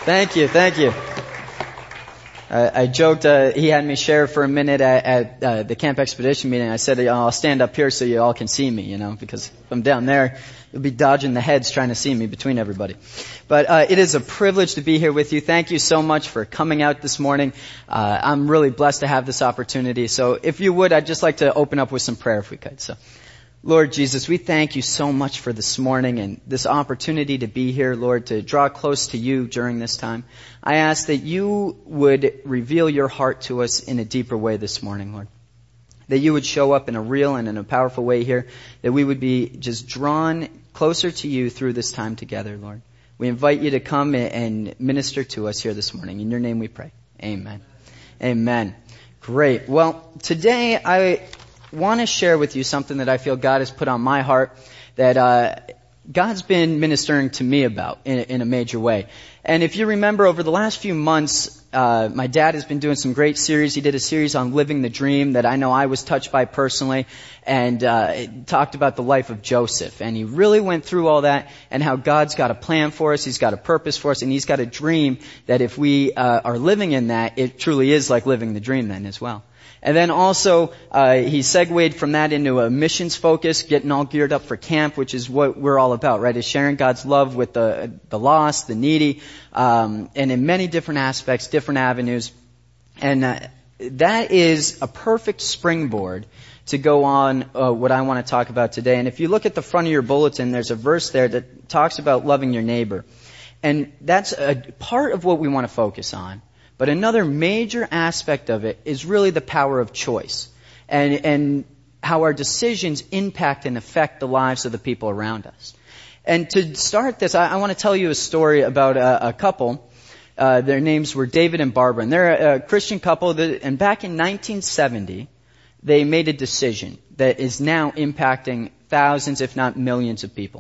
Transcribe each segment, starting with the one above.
Thank you. I joked, he had me share for a minute at the Camp Expedition meeting. I said, I'll stand up here so you all can see me, because if I'm down there, you'll be dodging the heads trying to see me between everybody. But it is a privilege to be here with you. Thank you so much for coming out this morning. I'm really blessed to have this opportunity. So if you would, I'd just like to open up with some prayer if we could. So, Lord Jesus, we thank you so much for this morning and this opportunity to be here, Lord, to draw close to you during this time. I ask that you would reveal your heart to us in a deeper way this morning, Lord. That you would show up in a real and in a powerful way here. That we would be just drawn closer to you through this time together, Lord. We invite you to come and minister to us here this morning. In your name we pray. Amen. Amen. Great. Well, today I want to share with you something that I feel God has put on my heart that God's been ministering to me about in a major way. And if you remember, over the last few months, my dad has been doing some great series. He did a series on living the dream that I know I was touched by personally, and it talked about the life of Joseph. And he really went through all that and how God's got a plan for us, He's got a purpose for us, and He's got a dream that if we are living in that, it truly is like living the dream then as well. And then also, he segued from that into a missions focus, getting all geared up for camp, which is what we're all about, right? Is sharing God's love with the lost, the needy, and in many different aspects, different avenues. And that is a perfect springboard to go on what I want to talk about today. And if you look at the front of your bulletin, there's a verse there that talks about loving your neighbor. And that's a part of what we want to focus on. But another major aspect of it is really the power of choice and how our decisions impact and affect the lives of the people around us. And to start this, I want to tell you a story about a couple. Their names were David and Barbara. And they're a Christian couple. And back in 1970, they made a decision that is now impacting thousands, if not millions of people.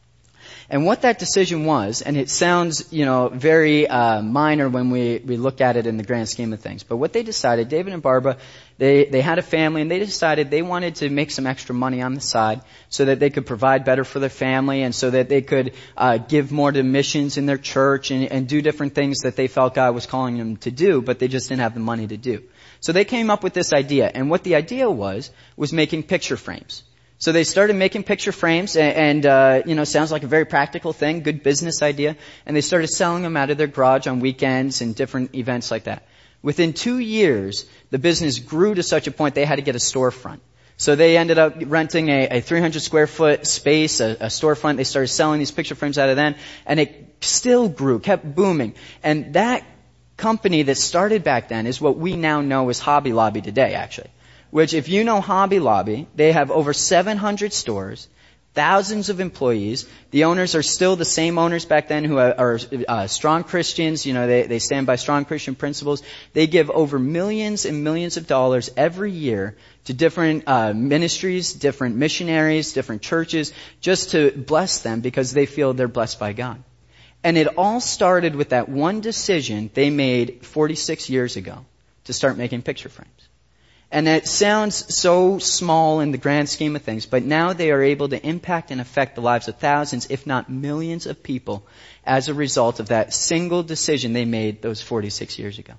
And what that decision was, and it sounds, very minor when we look at it in the grand scheme of things. But what they decided, David and Barbara, they had a family, and they decided they wanted to make some extra money on the side so that they could provide better for their family and so that they could give more to missions in their church and do different things that they felt God was calling them to do, but they just didn't have the money to do. So they came up with this idea. And what the idea was making picture frames. So they started making picture frames and sounds like a very practical thing, good business idea. And they started selling them out of their garage on weekends and different events like that. Within 2 years, the business grew to such a point they had to get a storefront. So they ended up renting a 300 square foot space, a storefront. They started selling these picture frames out of then. And it still grew, kept booming. And that company that started back then is what we now know as Hobby Lobby today, actually. Which, if you know Hobby Lobby, they have over 700 stores, thousands of employees. The owners are still the same owners back then who are strong Christians. They stand by strong Christian principles. They give over millions and millions of dollars every year to different ministries, different missionaries, different churches, just to bless them because they feel they're blessed by God. And it all started with that one decision they made 46 years ago to start making picture frames. And it sounds so small in the grand scheme of things, but now they are able to impact and affect the lives of thousands, if not millions of people as a result of that single decision they made those 46 years ago.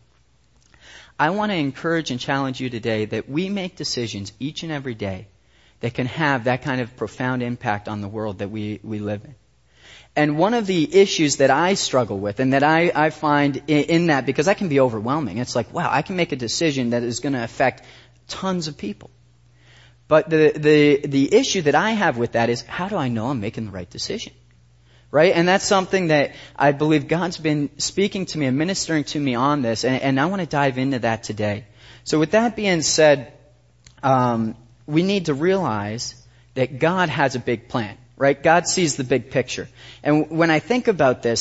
I want to encourage and challenge you today that we make decisions each and every day that can have that kind of profound impact on the world that we live in. And one of the issues that I struggle with and that I find in that, because that can be overwhelming, it's like, wow, I can make a decision that is going to affect tons of people. But the issue that I have with that is, how do I know I'm making the right decision? Right? And that's something that I believe God's been speaking to me and ministering to me on this, and I want to dive into that today. So with that being said, we need to realize that God has a big plan. Right? God sees the big picture. And when I think about this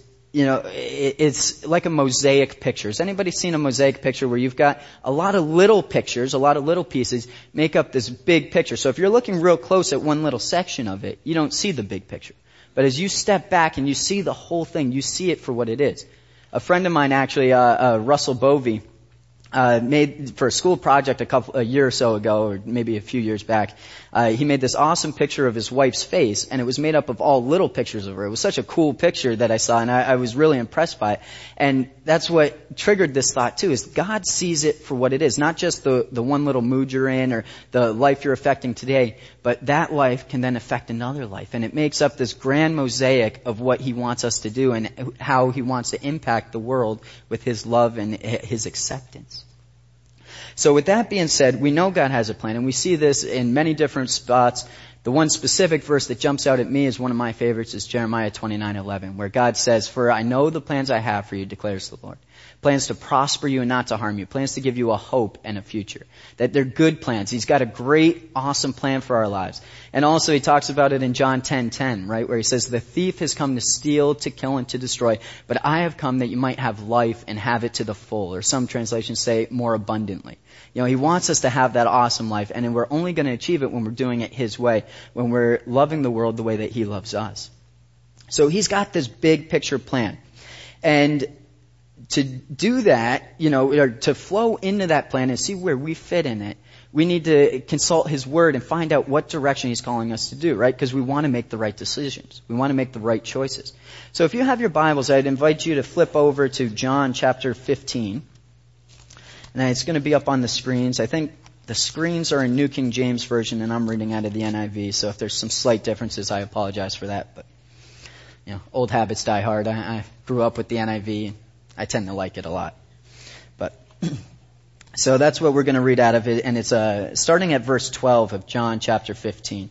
it's like a mosaic picture. Has anybody seen a mosaic picture where you've got a lot of little pictures, a lot of little pieces make up this big picture? So if you're looking real close at one little section of it, you don't see the big picture. But as you step back and you see the whole thing, you see it for what it is. A friend of mine actually, Russell Bovey, made for a school project a year or so ago, or maybe a few years back. He made this awesome picture of his wife's face, and it was made up of all little pictures of her. It was such a cool picture that I saw, and I was really impressed by it. And that's what triggered this thought too, is God sees it for what it is. Not just the one little mood you're in or the life you're affecting today, but that life can then affect another life. And it makes up this grand mosaic of what He wants us to do and how He wants to impact the world with His love and His acceptance. So with that being said, we know God has a plan, and we see this in many different spots. The one specific verse that jumps out at me is one of my favorites, is Jeremiah 29:11, where God says, "For I know the plans I have for you, declares the Lord. Plans to prosper you and not to harm you. Plans to give you a hope and a future." That they're good plans. He's got a great, awesome plan for our lives. And also He talks about it in John 10:10, right, where He says, "The thief has come to steal, to kill, and to destroy. But I have come that you might have life and have it to the full." Or some translations say more abundantly. You know, He wants us to have that awesome life, and we're only going to achieve it when we're doing it His way, when we're loving the world the way that He loves us. So He's got this big picture plan. And to do that, you know, or to flow into that plan and see where we fit in it, we need to consult His Word and find out what direction He's calling us to do, right? Because we want to make the right decisions. We want to make the right choices. So if you have your Bibles, I'd invite you to flip over to John chapter 15. And it's going to be up on the screens. I think the screens are in New King James Version, and I'm reading out of the NIV. So if there's some slight differences, I apologize for that. But, you know, old habits die hard. I grew up with the NIV. I tend to like it a lot. But so that's what we're going to read out of it. And it's starting at verse 12 of John chapter 15.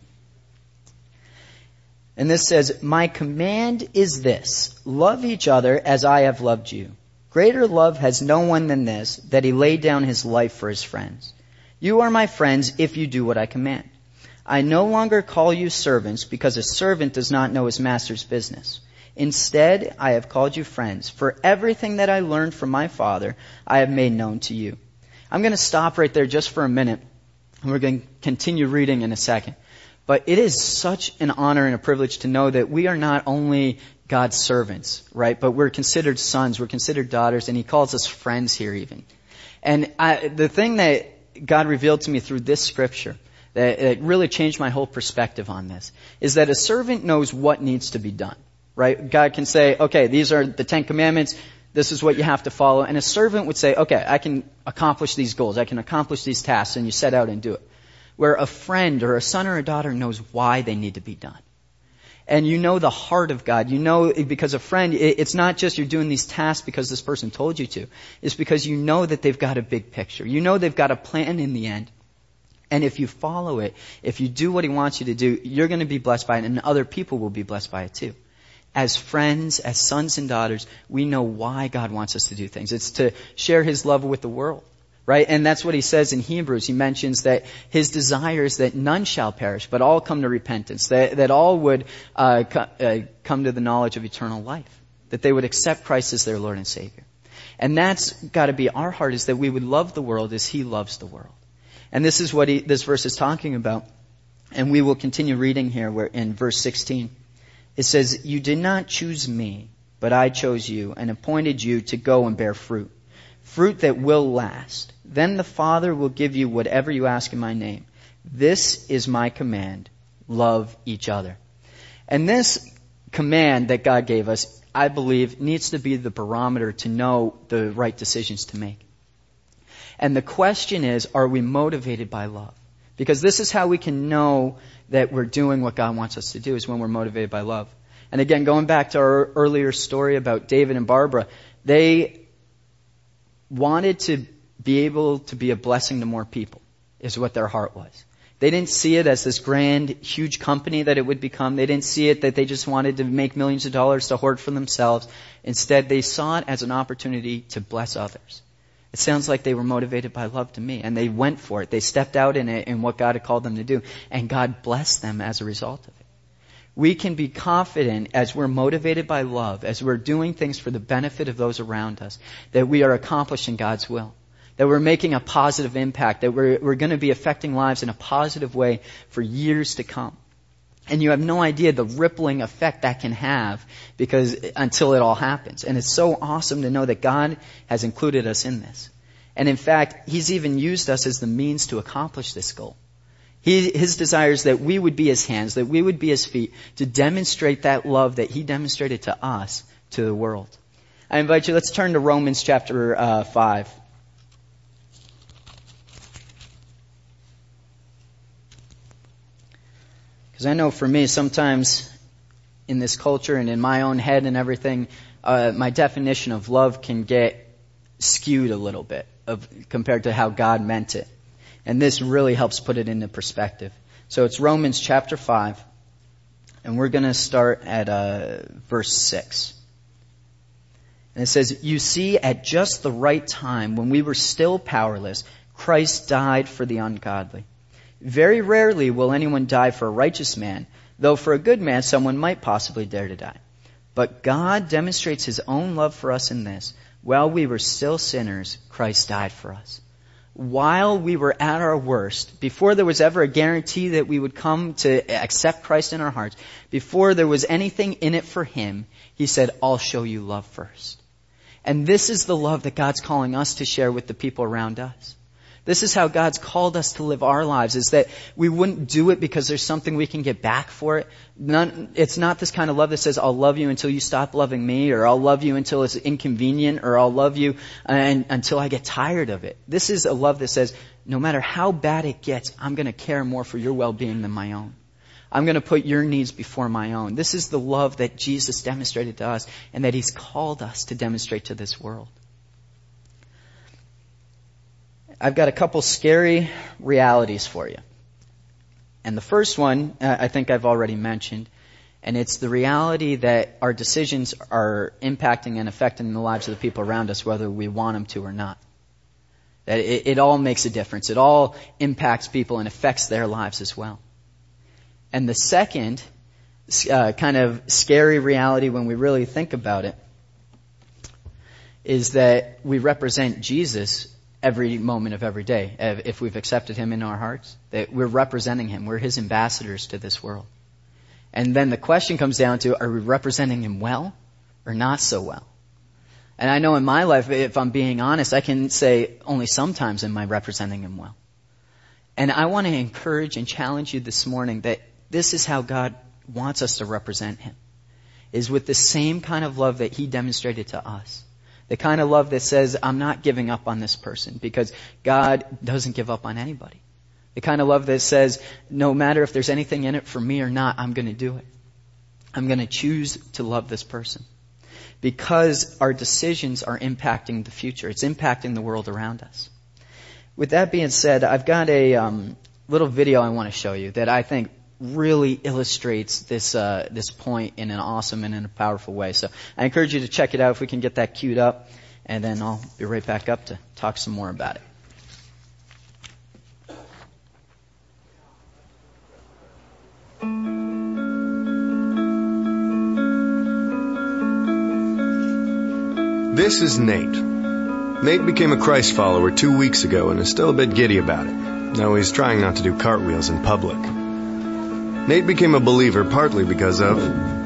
And this says, "My command is this, love each other as I have loved you. Greater love has no one than this, that He laid down His life for His friends. You are my friends if you do what I command. I no longer call you servants, because a servant does not know his master's business. Instead, I have called you friends, for everything that I learned from my Father I have made known to you." I'm going to stop right there just for a minute, and we're going to continue reading in a second. But it is such an honor and a privilege to know that we are not only God's servants, right? But we're considered sons, we're considered daughters, and He calls us friends here even. And the thing that God revealed to me through this scripture, that really changed my whole perspective on this, is that a servant knows what needs to be done, right? God can say, okay, these are the 10 Commandments, this is what you have to follow. And a servant would say, okay, I can accomplish these goals, I can accomplish these tasks, and you set out and do it. Where a friend or a son or a daughter knows why they need to be done. And you know the heart of God. You know, because a friend, it's not just you're doing these tasks because this person told you to. It's because you know that they've got a big picture. You know they've got a plan in the end. And if you follow it, if you do what He wants you to do, you're going to be blessed by it, and other people will be blessed by it too. As friends, as sons and daughters, we know why God wants us to do things. It's to share His love with the world. Right? And that's what He says in Hebrews. He mentions that His desire is that none shall perish, but all come to repentance. That all would come to the knowledge of eternal life. That they would accept Christ as their Lord and Savior. And that's got to be our heart, is that we would love the world as He loves the world. And this is what this verse is talking about. And we will continue reading here where in verse 16. It says, "You did not choose me, but I chose you and appointed you to go and bear fruit. Fruit that will last. Then the Father will give you whatever you ask in my name. This is my command. Love each other." And this command that God gave us, I believe, needs to be the barometer to know the right decisions to make. And the question is, are we motivated by love? Because this is how we can know that we're doing what God wants us to do, is when we're motivated by love. And again, going back to our earlier story about David and Barbara, they wanted to be able to be a blessing to more people, is what their heart was. They didn't see it as this grand, huge company that it would become. They didn't see it that they just wanted to make millions of dollars to hoard for themselves. Instead, they saw it as an opportunity to bless others. It sounds like they were motivated by love to me, and they went for it. They stepped out in it, in what God had called them to do, and God blessed them as a result of it. We can be confident as we're motivated by love, as we're doing things for the benefit of those around us, that we are accomplishing God's will, that we're making a positive impact, that we're going to be affecting lives in a positive way for years to come. And you have no idea the rippling effect that can have until it all happens. And it's so awesome to know that God has included us in this. And in fact, he's even used us as the means to accomplish this goal. His desire is that we would be his hands, that we would be his feet, to demonstrate that love that he demonstrated to us, to the world. I invite you, let's turn to Romans chapter 5. Because I know for me, sometimes in this culture and in my own head and everything, my definition of love can get skewed a little bit compared to how God meant it. And this really helps put it into perspective. So it's Romans chapter 5, and we're going to start at verse 6. And it says, "You see, at just the right time, when we were still powerless, Christ died for the ungodly. Very rarely will anyone die for a righteous man, though for a good man someone might possibly dare to die. But God demonstrates his own love for us in this: while we were still sinners, Christ died for us." While we were at our worst, before there was ever a guarantee that we would come to accept Christ in our hearts, before there was anything in it for him, he said, "I'll show you love first." And this is the love that God's calling us to share with the people around us. This is how God's called us to live our lives, is that we wouldn't do it because there's something we can get back for it. It's not this kind of love that says, "I'll love you until you stop loving me," or "I'll love you until it's inconvenient," or "I'll love you until I get tired of it." This is a love that says, no matter how bad it gets, I'm going to care more for your well-being than my own. I'm going to put your needs before my own. This is the love that Jesus demonstrated to us and that he's called us to demonstrate to this world. I've got a couple scary realities for you. And the first one, I think I've already mentioned, and it's the reality that our decisions are impacting and affecting the lives of the people around us, whether we want them to or not. That it all makes a difference. It all impacts people and affects their lives as well. And the second kind of scary reality when we really think about it is that we represent Jesus every moment of every day. If we've accepted him in our hearts, that we're representing him. We're his ambassadors to this world. And then the question comes down to, are we representing him well or not so well? And I know in my life, if I'm being honest, I can say only sometimes am I representing him well. And I want to encourage and challenge you this morning that this is how God wants us to represent him, is with the same kind of love that he demonstrated to us. The kind of love that says, I'm not giving up on this person, because God doesn't give up on anybody. The kind of love that says, no matter if there's anything in it for me or not, I'm going to do it. I'm going to choose to love this person. Because our decisions are impacting the future. It's impacting the world around us. With that being said, I've got a little video I want to show you that I think really illustrates this point in an awesome and in a powerful way. So I encourage you to check it out if we can get that queued up, and then I'll be right back up to talk some more about it. This is Nate. Nate became a Christ follower 2 weeks ago and is still a bit giddy about it. Now he's trying not to do cartwheels in public. Nate became a believer partly because of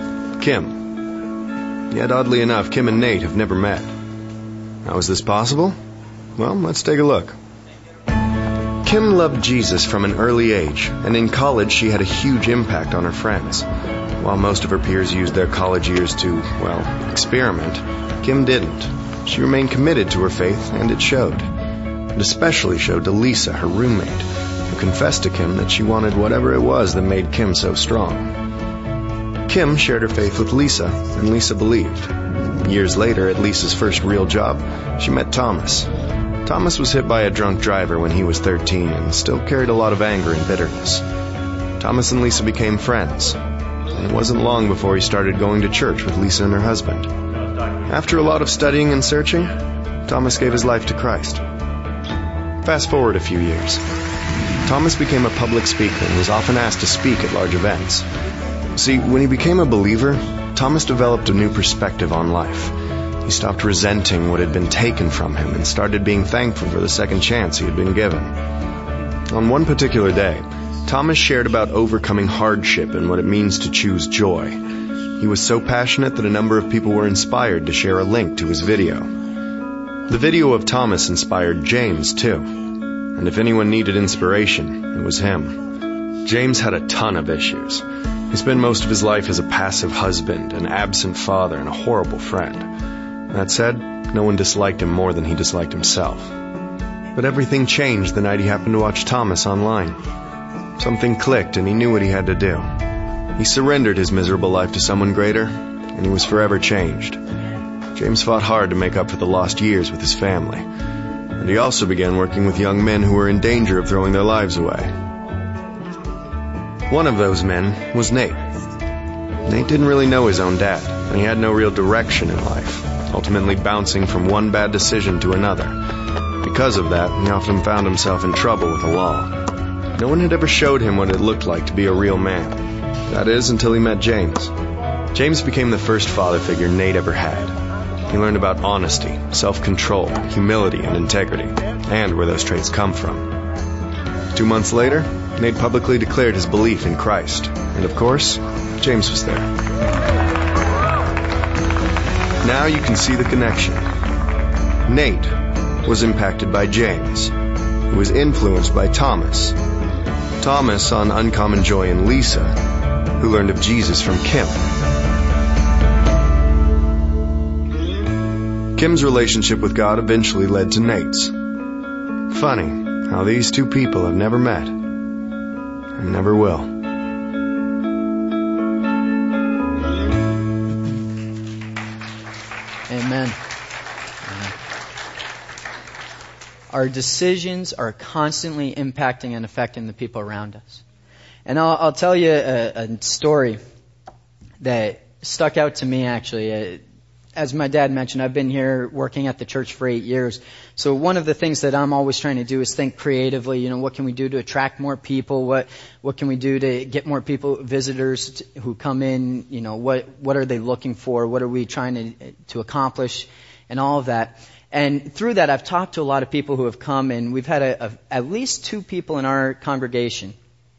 Kim. Yet oddly enough, Kim and Nate have never met. How is this possible? Well, let's take a look. Kim loved Jesus from an early age, and in college she had a huge impact on her friends. While most of her peers used their college years to, well, experiment, Kim didn't. She remained committed to her faith, and it showed. It especially showed to Lisa, her roommate, who confessed to Kim that she wanted whatever it was that made Kim so strong. Kim shared her faith with Lisa, and Lisa believed. Years later, at Lisa's first real job, she met Thomas. Thomas was hit by a drunk driver when he was 13 and still carried a lot of anger and bitterness. Thomas and Lisa became friends, and it wasn't long before he started going to church with Lisa and her husband. After a lot of studying and searching, Thomas gave his life to Christ. Fast forward a few years. Thomas became a public speaker and was often asked to speak at large events. See, when he became a believer, Thomas developed a new perspective on life. He stopped resenting what had been taken from him and started being thankful for the second chance he had been given. On one particular day, Thomas shared about overcoming hardship and what it means to choose joy. He was so passionate that a number of people were inspired to share a link to his video. The video of Thomas inspired James, too. And if anyone needed inspiration, it was him. James had a ton of issues. He spent most of his life as a passive husband, an absent father, and a horrible friend. That said, no one disliked him more than he disliked himself. But everything changed the night he happened to watch Thomas online. Something clicked and he knew what he had to do. He surrendered his miserable life to someone greater, and he was forever changed. James fought hard to make up for the lost years with his family. And he also began working with young men who were in danger of throwing their lives away. One of those men was Nate. Nate didn't really know his own dad, and he had no real direction in life, ultimately bouncing from one bad decision to another. Because of that, he often found himself in trouble with the law. No one had ever showed him what it looked like to be a real man. That is, until he met James. James became the first father figure Nate ever had. He learned about honesty, self-control, humility, and integrity, and where those traits come from. 2 months later, Nate publicly declared his belief in Christ. And of course, James was there. Now you can see the connection. Nate was impacted by James, who was influenced by Thomas. Thomas saw an uncommon joy in Lisa, who learned of Jesus from Kim. Kim's relationship with God eventually led to Nate's. Funny how these two people have never met and never will. Amen. Our decisions are constantly impacting and affecting the people around us. And I'll tell you a story that stuck out to me, actually. As my dad mentioned, I've been here working at the church for 8 years. So one of the things that I'm always trying to do is think creatively. You know, what can we do to attract more people? What can we do to get more people, visitors who come in? You know, what are they looking for? What are we trying to accomplish? And all of that. And through that, I've talked to a lot of people who have come, and we've had at least 2 people in our congregation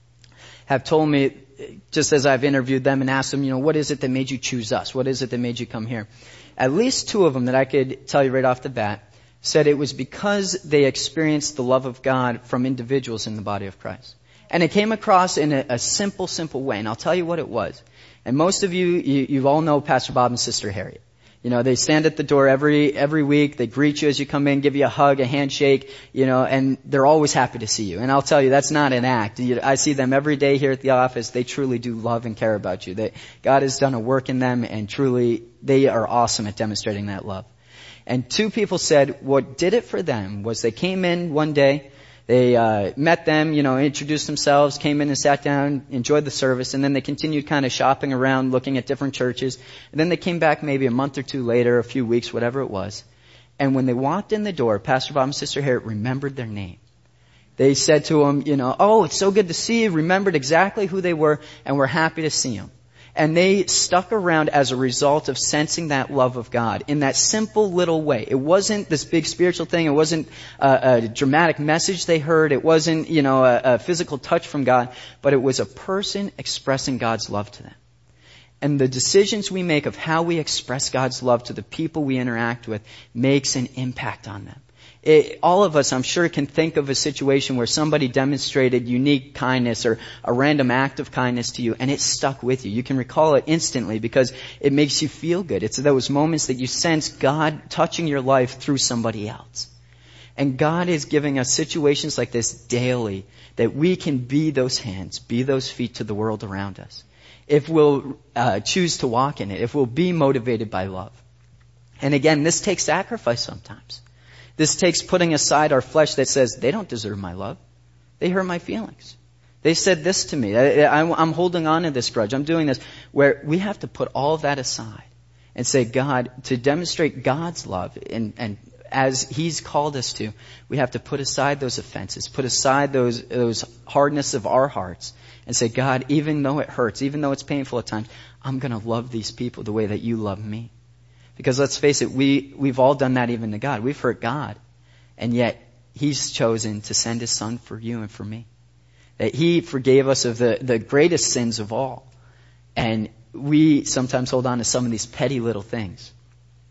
have told me, just as I've interviewed them and asked them, you know, what is it that made you choose us? What is it that made you come here? At least 2 of them that I could tell you right off the bat said it was because they experienced the love of God from individuals in the body of Christ. And it came across in a simple way. And I'll tell you what it was. And most of you all know Pastor Bob and Sister Harriet. You know, they stand at the door every week. They greet you as you come in, give you a hug, a handshake, you know, and they're always happy to see you. And I'll tell you, that's not an act. I see them every day here at the office. They truly do love and care about you. God has done a work in them, and truly, they are awesome at demonstrating that love. And 2 people said what did it for them was they came in one day, they met them, you know, introduced themselves, came in and sat down, enjoyed the service, and then they continued kind of shopping around, looking at different churches. And then they came back maybe a month or 2 later, a few weeks, whatever it was. And when they walked in the door, Pastor Bob and Sister Harriet remembered their name. They said to them, you know, oh, it's so good to see you, remembered exactly who they were, and we're happy to see them. And they stuck around as a result of sensing that love of God in that simple little way. It wasn't this big spiritual thing. It wasn't a dramatic message they heard. It wasn't, you know, a physical touch from God. But it was a person expressing God's love to them. And the decisions we make of how we express God's love to the people we interact with makes an impact on them. All of us, I'm sure, can think of a situation where somebody demonstrated unique kindness or a random act of kindness to you, and it stuck with you. You can recall it instantly because it makes you feel good. It's those moments that you sense God touching your life through somebody else. And God is giving us situations like this daily that we can be those hands, be those feet to the world around us. If we'll choose to walk in it, if we'll be motivated by love. And again, this takes sacrifice sometimes. This takes putting aside our flesh that says, they don't deserve my love. They hurt my feelings. They said this to me. I'm holding on to this grudge. I'm doing this. Where we have to put all of that aside and say, God, to demonstrate God's love, and as He's called us to, we have to put aside those offenses, put aside those hardness of our hearts, and say, God, even though it hurts, even though it's painful at times, I'm going to love these people the way that you love me. Because let's face it, we've all done that even to God. We've hurt God. And yet, He's chosen to send His Son for you and for me. That He forgave us of the greatest sins of all. And we sometimes hold on to some of these petty little things.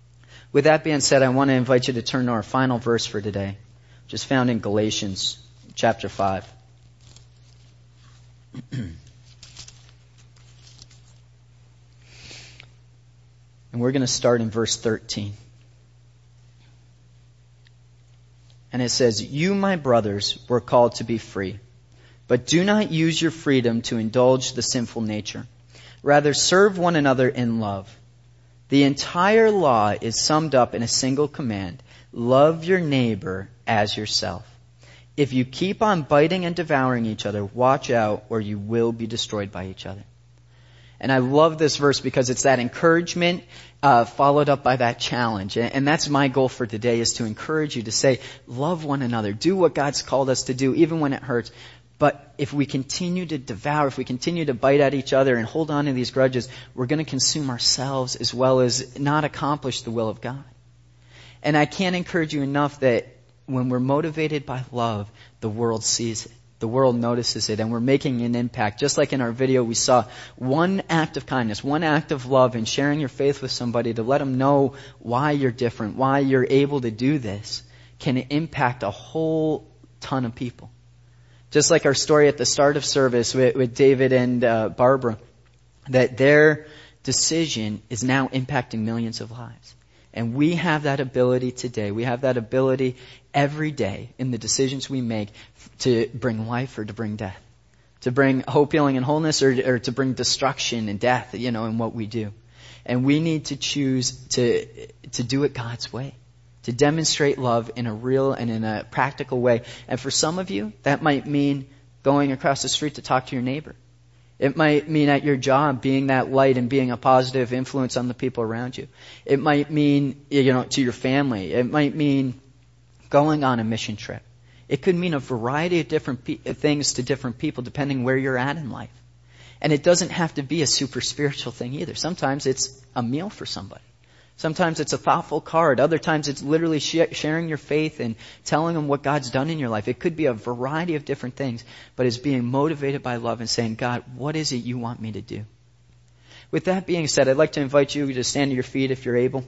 With that being said, I want to invite you to turn to our final verse for today, which is found in Galatians chapter 5. And we're going to start in verse 13. And it says, "You, my brothers, were called to be free, but do not use your freedom to indulge the sinful nature. Rather, serve one another in love. The entire law is summed up in a single command: love your neighbor as yourself. If you keep on biting and devouring each other, watch out, or you will be destroyed by each other." And I love this verse because it's that encouragement followed up by that challenge. And that's my goal for today, is to encourage you to say, love one another. Do what God's called us to do, even when it hurts. But if we continue to devour, if we continue to bite at each other and hold on to these grudges, we're going to consume ourselves as well as not accomplish the will of God. And I can't encourage you enough that when we're motivated by love, the world sees it. The world notices it, and we're making an impact. Just like in our video, we saw one act of kindness, one act of love, and sharing your faith with somebody to let them know why you're different, why you're able to do this, can impact a whole ton of people. Just like our story at the start of service with David and Barbara, that their decision is now impacting millions of lives. And we have that ability today. We have that ability every day in the decisions we make to bring life or to bring death. To bring hope, healing, and wholeness, or to bring destruction and death, in what we do. And we need to choose to do it God's way. To demonstrate love in a real and in a practical way. And for some of you, that might mean going across the street to talk to your neighbor. It might mean at your job being that light and being a positive influence on the people around you. It might mean, to your family. It might mean going on a mission trip. It could mean a variety of different things to different people depending where you're at in life. And it doesn't have to be a super spiritual thing either. Sometimes it's a meal for somebody. Sometimes it's a thoughtful card. Other times it's literally sharing your faith and telling them what God's done in your life. It could be a variety of different things, but it's being motivated by love and saying, God, what is it you want me to do? With that being said, I'd like to invite you to stand to your feet if you're able.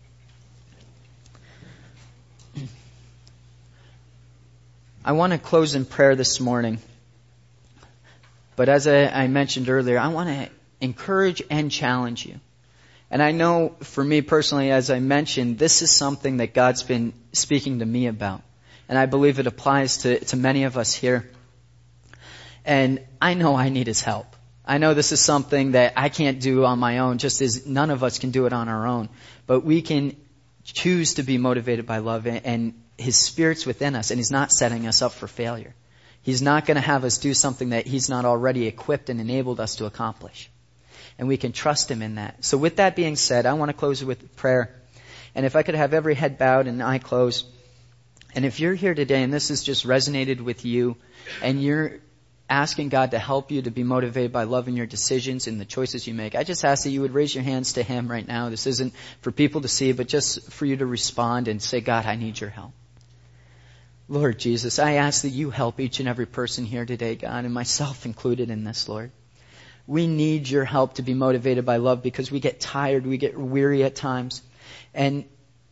I want to close in prayer this morning. But as I mentioned earlier, I want to encourage and challenge you. And I know for me personally, as I mentioned, this is something that God's been speaking to me about. And I believe it applies to many of us here. And I know I need His help. I know this is something that I can't do on my own, just as none of us can do it on our own. But we can choose to be motivated by love, and His Spirit's within us, and He's not setting us up for failure. He's not going to have us do something that He's not already equipped and enabled us to accomplish. And we can trust Him in that. So with that being said, I want to close with prayer. And if I could have every head bowed and eye closed. And if you're here today and this has just resonated with you, and you're asking God to help you to be motivated by love in your decisions and the choices you make, I just ask that you would raise your hands to Him right now. This isn't for people to see, but just for you to respond and say, God, I need your help. Lord Jesus, I ask that you help each and every person here today, God, and myself included in this, Lord. We need your help to be motivated by love because we get tired, we get weary at times. And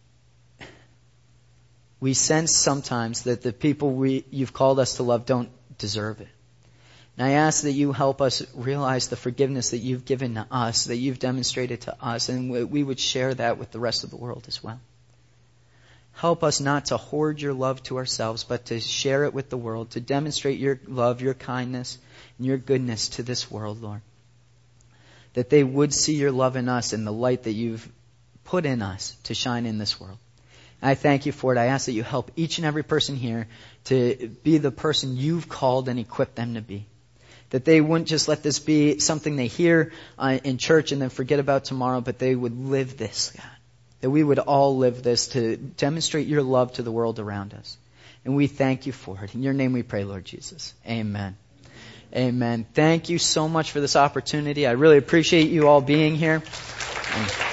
we sense sometimes that the people you've called us to love don't deserve it. And I ask that you help us realize the forgiveness that you've given to us, that you've demonstrated to us, and we would share that with the rest of the world as well. Help us not to hoard your love to ourselves, but to share it with the world, to demonstrate your love, your kindness, and your goodness to this world, Lord. That they would see your love in us and the light that you've put in us to shine in this world. And I thank you for it. I ask that you help each and every person here to be the person you've called and equipped them to be. That they wouldn't just let this be something they hear in church and then forget about tomorrow, but they would live this, God. That we would all live this to demonstrate your love to the world around us. And we thank you for it. In your name we pray, Lord Jesus. Amen. Amen. Thank you so much for this opportunity. I really appreciate you all being here.